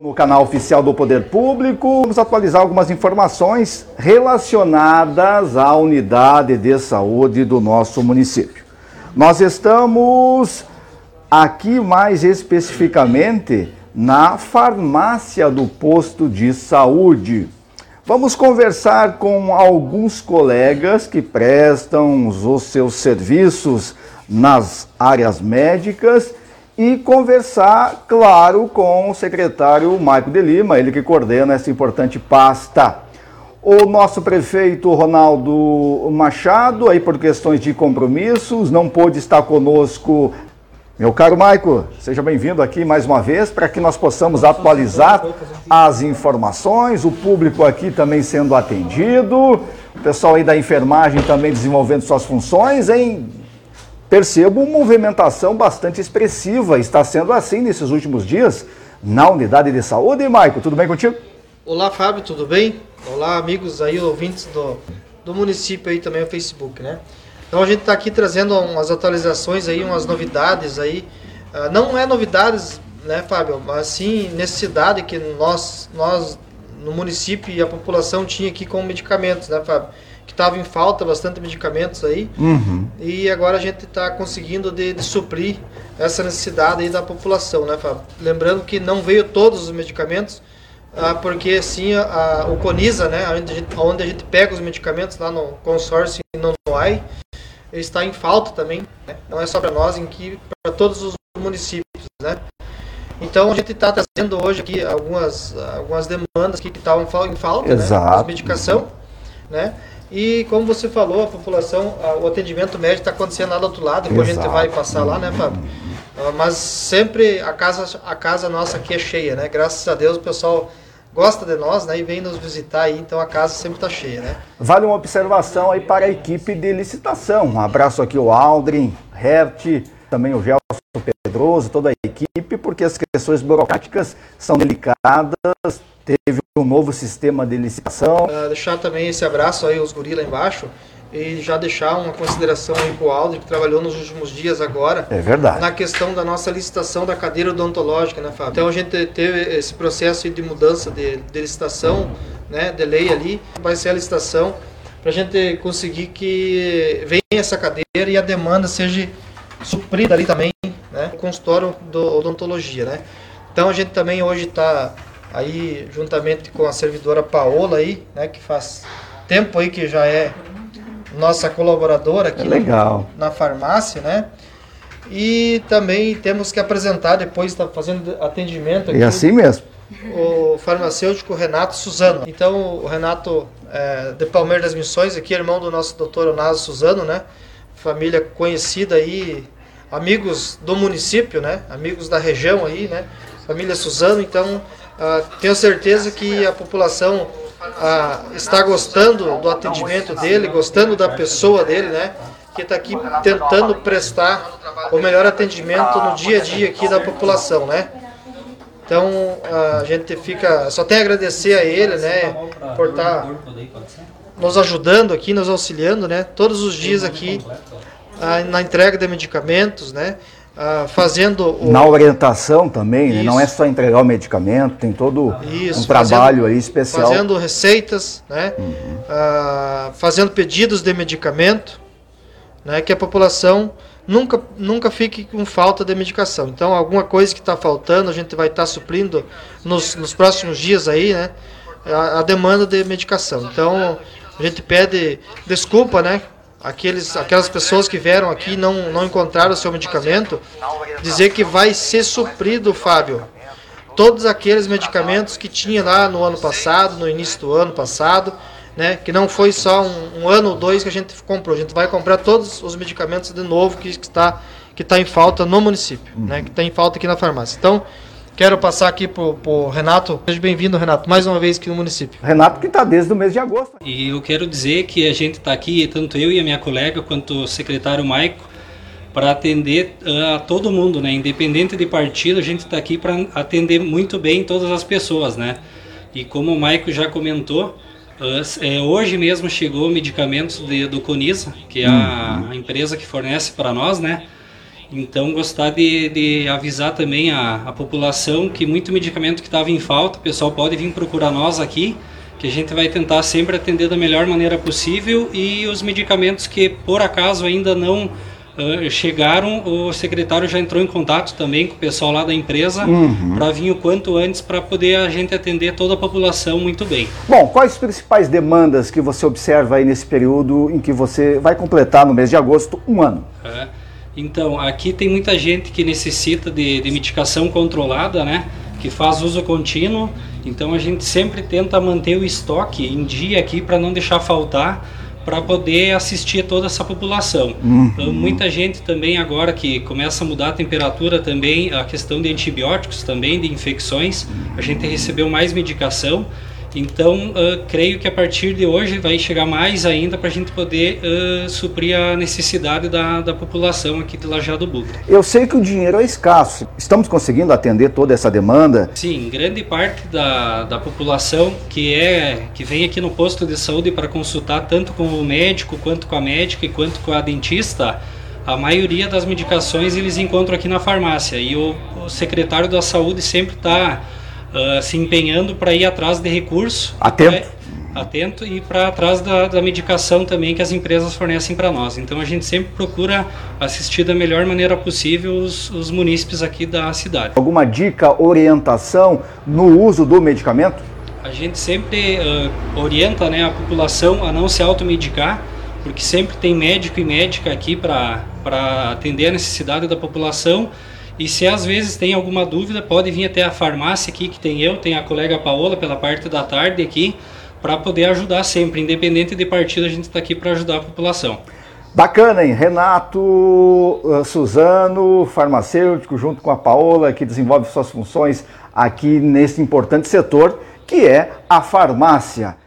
No canal oficial do Poder Público, vamos atualizar algumas informações relacionadas à unidade de saúde do nosso município. Nós estamos aqui mais especificamente na farmácia do posto de saúde. Vamos conversar com alguns colegas que prestam os seus serviços nas áreas médicas e conversar, claro, com o secretário Maico de Lima, ele que coordena essa importante pasta. O nosso prefeito Ronaldo Machado, aí por questões de compromissos, não pôde estar conosco. Meu caro Maico, seja bem-vindo aqui mais uma vez para que nós possamos atualizar as informações, o público aqui também sendo atendido, o pessoal aí da enfermagem também desenvolvendo suas funções, hein? Percebo uma movimentação bastante expressiva, está sendo assim nesses últimos dias na unidade de saúde. Maico, tudo bem contigo? Olá, Fábio, tudo bem? Olá, amigos aí, ouvintes do município aí também, o Facebook, né? Então a gente está aqui trazendo umas atualizações aí, umas novidades aí. Não é novidades, né, Fábio, mas sim necessidade que nós no município e a população tinha aqui com medicamentos, né, Fábio? Que estava em falta bastante medicamentos aí, e agora a gente está conseguindo de suprir essa necessidade aí da população, né, Fábio? Lembrando que não veio todos os medicamentos, porque sim, o Conisa, né, onde a gente pega os medicamentos lá no consórcio e no AI, está em falta também, né? Não é só para nós, para todos os municípios, né? Então a gente está trazendo hoje aqui algumas demandas que estavam em falta, exato, né, de medicação, né? E como você falou, a população, o atendimento médico está acontecendo lá do outro lado, depois exato, a gente vai passar lá, né, Fábio? Mas sempre a casa nossa aqui é cheia, né? Graças a Deus o pessoal gosta de nós, né, e vem nos visitar aí, então a casa sempre está cheia, né? Vale uma observação aí para a equipe de licitação. Um abraço aqui ao Aldrin, Hert, também o Gelson Pedroso, toda a equipe, porque as questões burocráticas são delicadas. Teve um novo sistema de licitação. Deixar também esse abraço aí aos guris lá embaixo e já deixar uma consideração aí para o Aldrin, que trabalhou nos últimos dias agora. É verdade. Na questão da nossa licitação da cadeira odontológica, né, Fábio? Então a gente teve esse processo de mudança de licitação, né, de lei ali. Vai ser a licitação para a gente conseguir que venha essa cadeira e a demanda seja suprida ali também, né, no consultório do odontologia, né? Então a gente também hoje está aí juntamente com a servidora Paola aí, né, que faz tempo aí que já é nossa colaboradora aqui na farmácia, né? E também temos que apresentar, depois está fazendo atendimento aqui. É assim mesmo. O farmacêutico Renato Suzano. Então o Renato de Palmeira das Missões, aqui irmão do nosso doutor Onazo Suzano, né? Família conhecida aí, amigos do município, né? Amigos da região aí, né? Família Suzano, então tenho certeza que a população está gostando do atendimento dele, gostando da pessoa dele, né? Que está aqui tentando prestar o melhor atendimento no dia a dia aqui da população, né? Então a gente só tem a agradecer a ele, né? Por estar nos ajudando aqui, nos auxiliando, né? Todos os dias aqui na entrega de medicamentos, né? Fazendo na orientação também, né? Não é só entregar o medicamento, tem todo um trabalho aí especial. Fazendo receitas, né? Fazendo pedidos de medicamento, né? Que a população nunca fique com falta de medicação. Então, alguma coisa que está faltando, a gente vai estar suprindo nos próximos dias aí, né? A demanda de medicação. Então, a gente pede desculpa, né? Aquelas pessoas que vieram aqui e não encontraram o seu medicamento, dizer que vai ser suprido, Fábio, todos aqueles medicamentos que tinha lá no ano passado, no início do ano passado, né, que não foi só um ano ou dois que a gente comprou, a gente vai comprar todos os medicamentos de novo que está em falta no município, né, que está em falta aqui na farmácia. Então, quero passar aqui para o Renato. Seja bem-vindo, Renato, mais uma vez aqui no município. Renato que está desde o mês de agosto. E eu quero dizer que a gente está aqui, tanto eu e a minha colega, quanto o secretário Maico, para atender a todo mundo, né? Independente de partido, a gente está aqui para atender muito bem todas as pessoas, né? E como o Maico já comentou, hoje mesmo chegou medicamentos do Conisa, que é a empresa que fornece para nós, né? Então, gostar de avisar também a população que muito medicamento que estava em falta, o pessoal pode vir procurar nós aqui, que a gente vai tentar sempre atender da melhor maneira possível, e os medicamentos que por acaso ainda não chegaram, o secretário já entrou em contato também com o pessoal lá da empresa para vir o quanto antes para poder a gente atender toda a população muito bem. Bom, quais as principais demandas que você observa aí nesse período em que você vai completar no mês de agosto 1 ano? Então, aqui tem muita gente que necessita de medicação controlada, né? Que faz uso contínuo, então a gente sempre tenta manter o estoque em dia aqui para não deixar faltar, para poder assistir toda essa população. Muita gente também agora que começa a mudar a temperatura também, a questão de antibióticos também, de infecções, a gente recebeu mais medicação, então creio que a partir de hoje vai chegar mais ainda para a gente poder suprir a necessidade da população aqui de Lajeado Bugre. Eu sei que o dinheiro é escasso, estamos conseguindo atender toda essa demanda? Sim, grande parte da população que vem aqui no posto de saúde para consultar tanto com o médico, quanto com a médica e quanto com a dentista, a maioria das medicações eles encontram aqui na farmácia, e o secretário da saúde sempre está se empenhando para ir atrás de recurso, atento e para atrás da medicação também que as empresas fornecem para nós. Então a gente sempre procura assistir da melhor maneira possível os munícipes aqui da cidade. Alguma dica, orientação no uso do medicamento? A gente sempre orienta, né, a população a não se automedicar, porque sempre tem médico e médica aqui para atender a necessidade da população. E se às vezes tem alguma dúvida, pode vir até a farmácia aqui, que tem a colega Paola pela parte da tarde aqui, para poder ajudar sempre, independente de partido, a gente está aqui para ajudar a população. Bacana, hein? Renato, Suzano, farmacêutico, junto com a Paola, que desenvolve suas funções aqui nesse importante setor, que é a farmácia.